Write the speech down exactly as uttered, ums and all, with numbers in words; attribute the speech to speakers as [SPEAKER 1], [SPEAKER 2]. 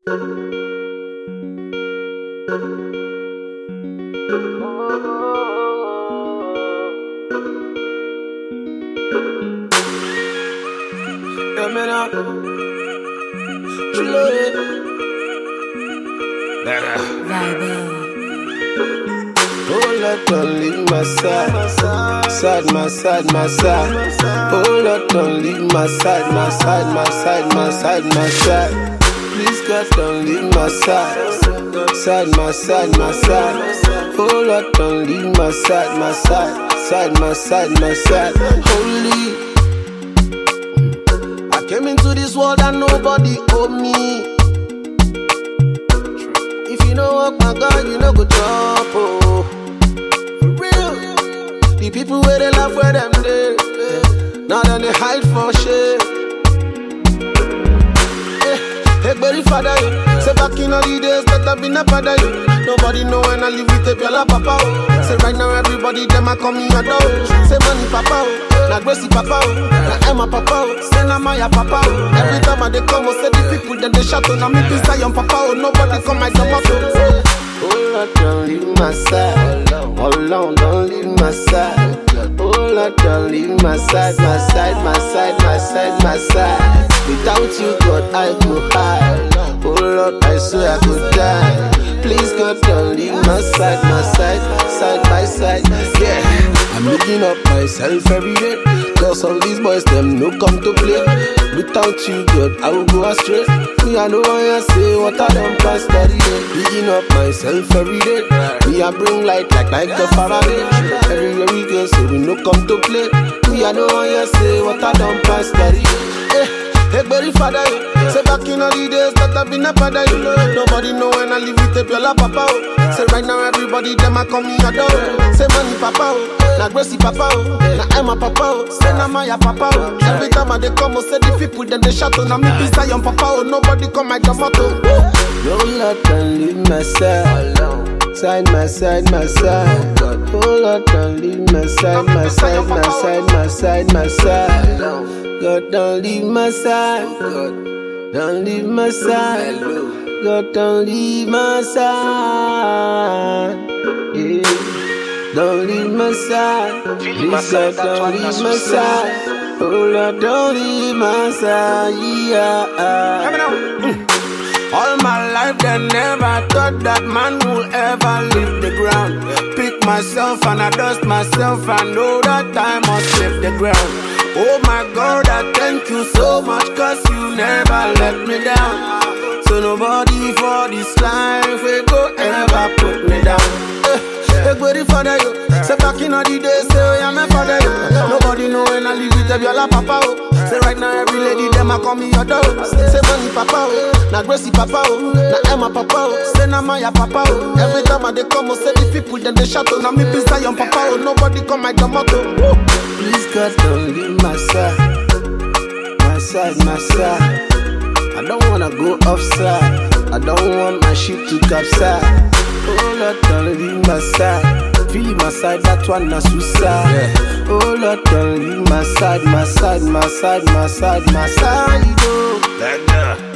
[SPEAKER 1] Oh Lord, don't leave my side, side, my side, my side. Oh Lord, don't leave my side, my side, my side, my side, my side. Please God, don't leave my side, side, my side, my side. Oh Lord, don't leave my side, my side, side, my side, my side. Holy, I came into this world and nobody owe me. If you know what my God, you know go drop, oh. For real. The people where they laugh where them there, now then they hide for shit. Hey, buddy, father, you say back in all the days that I've been a father, you nobody know when I live with a girl, papa, oh. Say right now everybody them a come in your door. Say money, papa, oh. Na Gracie, papa, oh. Na Emma, papa, oh. Say na Maya, papa, oh. Every time I they come, oh, say the people then they shout, oh. Now me be Zion, papa, oh. Nobody come my tomato. Oh Lord, don't leave my side. Oh Lord, don't leave my side. Oh Lord, don't leave my side, my side, my side, my side, my side. Without you, God, I go high. Oh Lord, I swear I could die. Please, God, don't leave my side, my side, side by side. Yeah, I'm looking up myself every day. Cause all these boys, them no come to play. Without you, God, I will go astray. Me, I know why I say what I don't pass thirty days. Picking up myself every day. Me, I bring light like like the Faraday. Everywhere we go, so we no come to play. Me, I know why I say what I don't pass thirty days. Hey, buddy, father, you say back in all the days that I've been a father, you nobody know when I live with a girl, papa, oh. Say right now everybody them a come in your door. Say money, papa, oh. Na Gracie, papa, oh. Na Emma, papa, oh. Say na Maya, papa, oh. Every time I they come, oh, say the people then they shout, oh. Now me be Zion, papa, oh. Nobody come my tomato. No Lord, don't leave my side, side, my side, my side. Oh Lord, don't leave my side, my side, my side, my side, my side. God, don't leave my side. Don't leave my side. God, don't leave my side. Yeah. Don't leave my side. Please, God, don't leave my side. Oh Lord, don't leave my side. Yeah. All my life, they never thought that man will ever leave the ground. Pick myself and I dust myself. I know that I must leave the ground. Oh my God, I thank you so much, cause you never let me down. So nobody for this life will go ever put me down. Hey, buddy, father, you say back in all the days, say oh, I'm a father, you nobody know when I live with a girl, papa, oh. Say right now every lady, them a come in your door. Say money, papa, oh. Na Gracie, papa, oh. Na Emma, papa, oh. Say na Maya, papa, oh. Every time I they come, oh, say the people, then they shout, oh. Now me be Zion, papa, oh. Nobody come my tomato. Please God, don't leave my side, my side, my side. I don't wanna go offside. I don't want my ship to capsize. Oh Lord, don't leave my side. Feel my side, that one na suicide. Yeah. Oh Lord, don't leave my side, my side, my side, my side, my side. Oh.